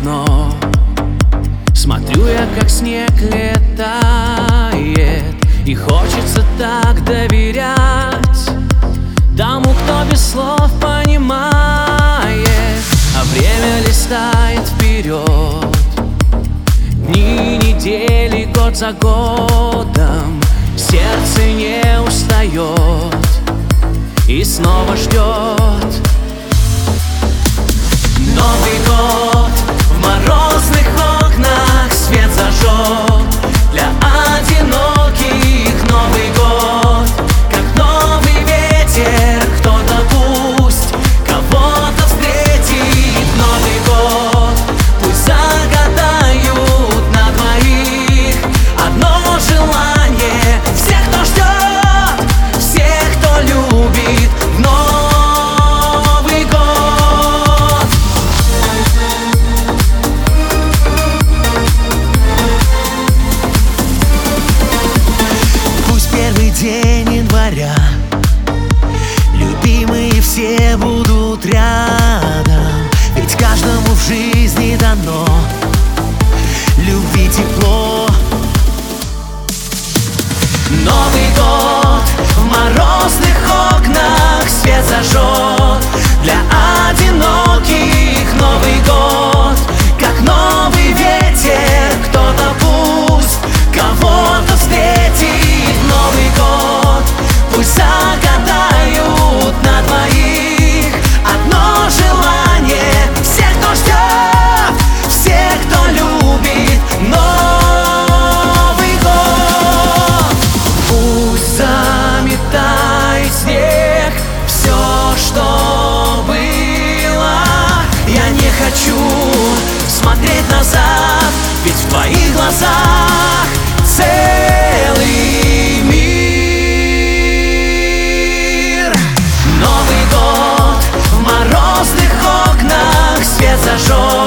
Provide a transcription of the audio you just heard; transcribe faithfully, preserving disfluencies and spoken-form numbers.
окно. Смотрю я, как снег летает, и хочется так доверять тому, кто без слов понимает. А время листает вперед, дни, недели, год за годом. Сердце не устает и снова ждет. Новый год в морозных окнах свет зажжет. Для одиноких Новый год, как новый ветер, кто-то пусть кого-то встретит. Новый год пусть загадают на двоих одно желание. Всех, кто ждет, всех, кто любит в Новый год. Пусть первый день января любимые все будут рядом, ведь каждому в жизни дано любви тепло. Новый год в морозных окнах свет зажжет. Для одиноких Новый год, как новый ветер, кто-то пусть кого-то встретит. Новый год пусть загадают на двоих одно желание. Всех, кто ждет, всех, кто любит Новый год. Пусть заметает снег все, что было. Я не хочу смотреть назад, ведь в твоих глазах целый мир. Новый год в морозных окнах свет зажжет.